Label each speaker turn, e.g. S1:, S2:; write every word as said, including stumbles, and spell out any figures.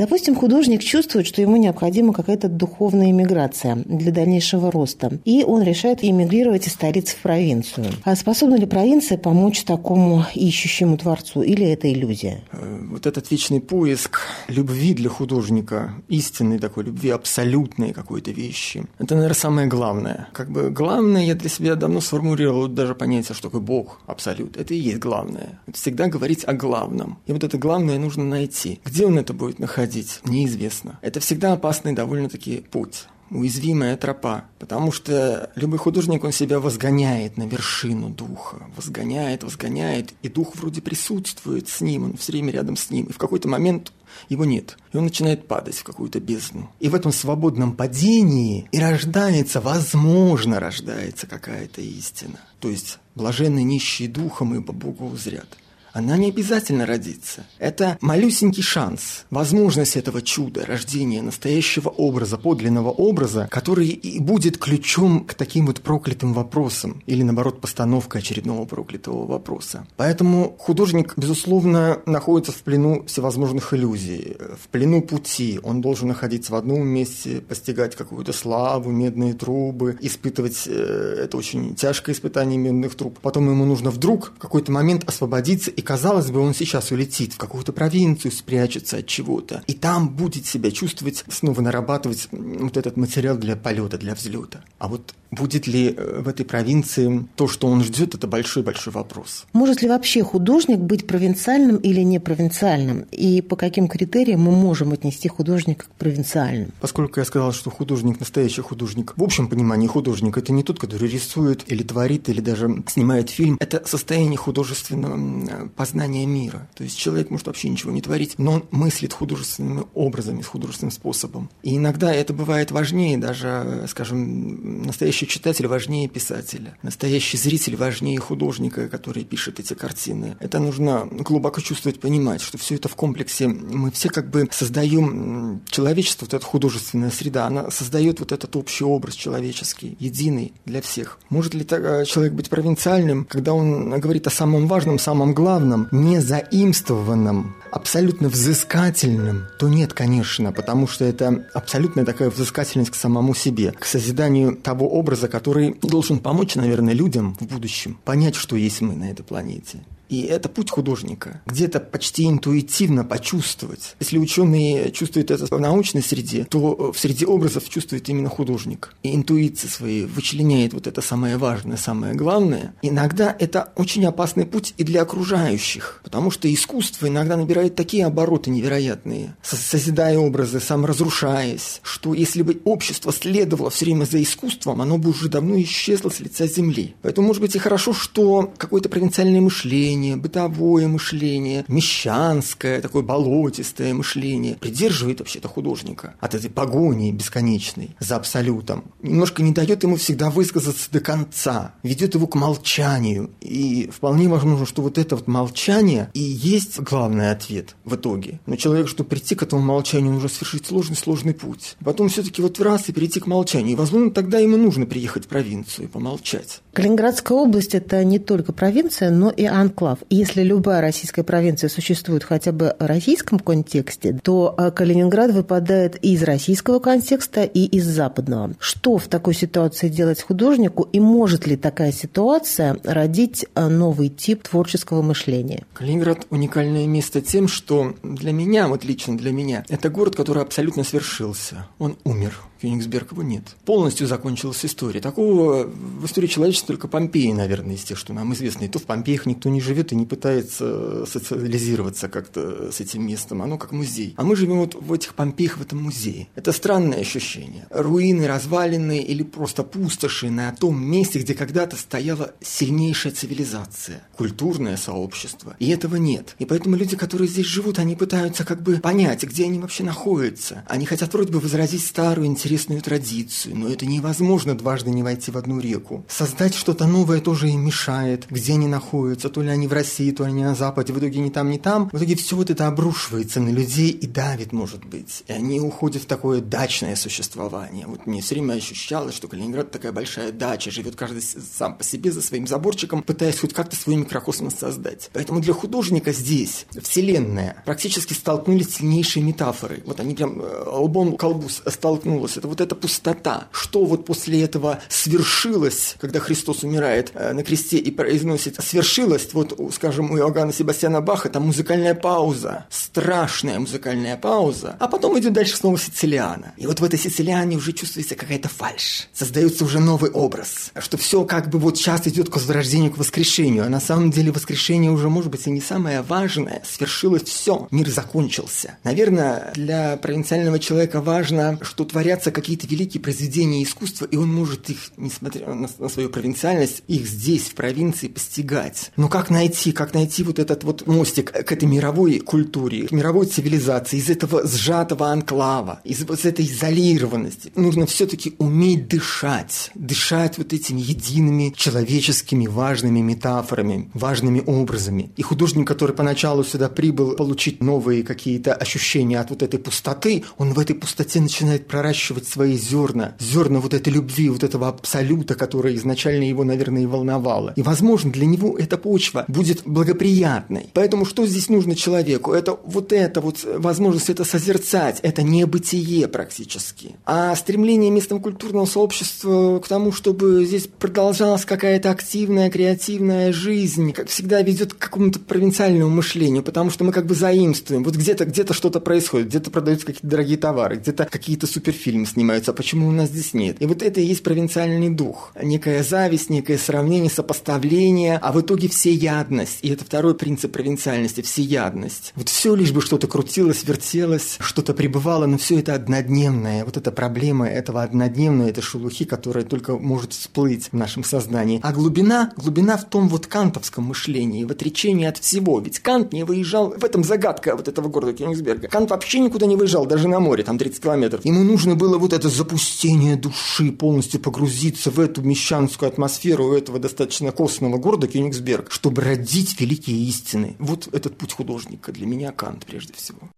S1: Допустим, художник чувствует, что ему необходима какая-то духовная эмиграция для дальнейшего роста, и он решает эмигрировать из столицы в провинцию. А способна ли провинция помочь такому ищущему творцу, или это иллюзия?
S2: Вот этот вечный поиск любви для художника, истинной такой любви, абсолютной какой-то вещи, это, наверное, самое главное. Как бы главное, я для себя давно сформулировал даже понятие, что такое Бог, абсолют. Это и есть главное. Это всегда говорить о главном. И вот это главное нужно найти. Где он это будет находить, неизвестно. Это всегда опасный довольно-таки путь. Уязвимая тропа, потому что любой художник, он себя возгоняет на вершину духа, возгоняет, возгоняет, и дух вроде присутствует с ним, он все время рядом с ним, и в какой-то момент его нет, и он начинает падать в какую-то бездну. И в этом свободном падении и рождается, возможно, рождается какая-то истина. То есть блаженные нищие духом, ибо Бога узрят. Она не обязательно родится. Это малюсенький шанс, возможность этого чуда, рождения настоящего образа, подлинного образа, который и будет ключом к таким вот проклятым вопросам, или, наоборот, постановкой очередного проклятого вопроса. Поэтому художник, безусловно, находится в плену всевозможных иллюзий, в плену пути. Он должен находиться в одном месте, постигать какую-то славу, медные трубы, испытывать э, это очень тяжкое испытание медных труб. Потом ему нужно вдруг в какой-то момент освободиться, и, казалось бы, он сейчас улетит в какую-то провинцию, спрячется от чего-то, и там будет себя чувствовать, снова нарабатывать вот этот материал для полета, для взлета. А вот будет ли в этой провинции то, что он ждет, это большой-большой вопрос.
S1: Может ли вообще художник быть провинциальным или не провинциальным? И по каким критериям мы можем отнести художника к провинциальным?
S2: Поскольку я сказал, что художник, настоящий художник, в общем понимании художник, это не тот, который рисует или творит, или даже снимает фильм. Это состояние художественного познания мира. То есть человек может вообще ничего не творить, но он мыслит художественными образами, с художественным способом. И иногда это бывает важнее даже, скажем, настоящий читатель важнее писателя, настоящий зритель важнее художника, который пишет эти картины. Это нужно глубоко чувствовать, понимать, что все это в комплексе. Мы все как бы создаем человечество, вот эта художественная среда, она создает вот этот общий образ человеческий, единый для всех. Может ли человек быть провинциальным, когда он говорит о самом важном, самом главном, не заимствованном, абсолютно взыскательным? То нет, конечно, потому что это абсолютная такая взыскательность к самому себе, к созиданию того образа, который должен помочь, наверное, людям в будущем понять, что есть мы на этой планете. И это путь художника. Где-то почти интуитивно почувствовать. Если ученые чувствуют это в научной среде, то в среде образов чувствует именно художник. И интуиция своей вычленяет вот это самое важное, самое главное. Иногда это очень опасный путь и для окружающих, потому что искусство иногда набирает такие обороты невероятные, созидая образы, саморазрушаясь, что если бы общество следовало все время за искусством, оно бы уже давно исчезло с лица земли. Поэтому, может быть, и хорошо, что какое-то провинциальное мышление, бытовое мышление, мещанское, такое болотистое мышление придерживает вообще-то художника от этой погони бесконечной за абсолютом. Немножко не дает ему всегда высказаться до конца, ведет его к молчанию. И вполне возможно, что вот это вот молчание и есть главный ответ в итоге. Но человек, чтобы прийти к этому молчанию, нужно совершить сложный-сложный путь. Потом все-таки вот раз и перейти к молчанию. И, возможно, тогда ему нужно приехать в провинцию и помолчать.
S1: Калининградская область – это не только провинция, но и анклав. Если любая российская провинция существует хотя бы в российском контексте, то Калининград выпадает и из российского контекста, и из западного. Что в такой ситуации делать художнику, и может ли такая ситуация родить новый тип творческого мышления?
S2: Калининград – уникальное место тем, что для меня, вот лично для меня, это город, который абсолютно свершился. Он умер. Кёнигсберг его нет. Полностью закончилась история. Такого в истории человечества только Помпеи, наверное, из тех, что нам известно. И то в Помпеях никто не живет и не пытается социализироваться как-то с этим местом. Оно как музей. А мы живем вот в этих Помпеях, в этом музее. Это странное ощущение. Руины, развалины или просто пустоши на том месте, где когда-то стояла сильнейшая цивилизация, культурное сообщество. И этого нет. И поэтому люди, которые здесь живут, они пытаются как бы понять, где они вообще находятся. Они хотят вроде бы возродить старую, интересную интересную традицию, но это невозможно дважды не войти в одну реку. Создать что-то новое тоже им мешает, где они находятся, то ли они в России, то ли они на Западе, в итоге ни там, ни там. В итоге все вот это обрушивается на людей и давит, может быть. И они уходят в такое дачное существование. Вот мне все время ощущалось, что Калининград такая большая дача, живет каждый сам по себе за своим заборчиком, пытаясь хоть как-то свой микрокосмос создать. Поэтому для художника здесь вселенная практически столкнулись сильнейшие метафоры. Вот они прям лбом к лбу столкнулись. Это вот эта пустота. Что вот после этого свершилось, когда Христос умирает на кресте и произносит «свершилось», вот, скажем, у Иоганна Себастьяна Баха там музыкальная пауза, страшная музыкальная пауза, а потом идет дальше снова Сицилиана. И вот в этой Сицилиане уже чувствуется какая-то фальшь. Создается уже новый образ, что все как бы вот сейчас идет к возрождению, к воскрешению, а на самом деле воскрешение уже, может быть, и не самое важное. Свершилось все, мир закончился. Наверное, для провинциального человека важно, что творятся какие-то великие произведения искусства, и он может их, несмотря на, на свою провинциальность, их здесь, в провинции, постигать. Но как найти, как найти вот этот вот мостик к этой мировой культуре, к мировой цивилизации, из этого сжатого анклава, из вот этой изолированности? Нужно все-таки уметь дышать, дышать вот этими едиными человеческими важными метафорами, важными образами. И художник, который поначалу сюда прибыл получить новые какие-то ощущения от вот этой пустоты, он в этой пустоте начинает проращивать свои зерна, зерна вот этой любви, вот этого абсолюта, которое изначально его, наверное, и волновало. И, возможно, для него эта почва будет благоприятной. Поэтому что здесь нужно человеку? Это вот это вот возможность это созерцать, это небытие практически. А стремление местного культурного сообщества к тому, чтобы здесь продолжалась какая-то активная, креативная жизнь, как всегда ведет к какому-то провинциальному мышлению, потому что мы как бы заимствуем. Вот где-то, где-то что-то происходит, где-то продаются какие-то дорогие товары, где-то какие-то суперфильмы снимаются, а почему у нас здесь нет? И вот это и есть провинциальный дух. Некая зависть, некое сравнение, сопоставление, а в итоге всеядность. И это второй принцип провинциальности – всеядность. Вот все лишь бы что-то крутилось, вертелось, что-то пребывало, но все это однодневное. Вот эта проблема этого однодневного, этой шелухи, которая только может всплыть в нашем сознании. А глубина, глубина в том вот кантовском мышлении, в отречении от всего. Ведь Кант не выезжал, в этом загадка вот этого города Кёнигсберга. Кант вообще никуда не выезжал, даже на море, там тридцать километров. Ему нужно было вот это запустение души, полностью погрузиться в эту мещанскую атмосферу этого достаточно костного города Кёнигсберг, чтобы родить великие истины. Вот этот путь художника для меня Кант прежде всего.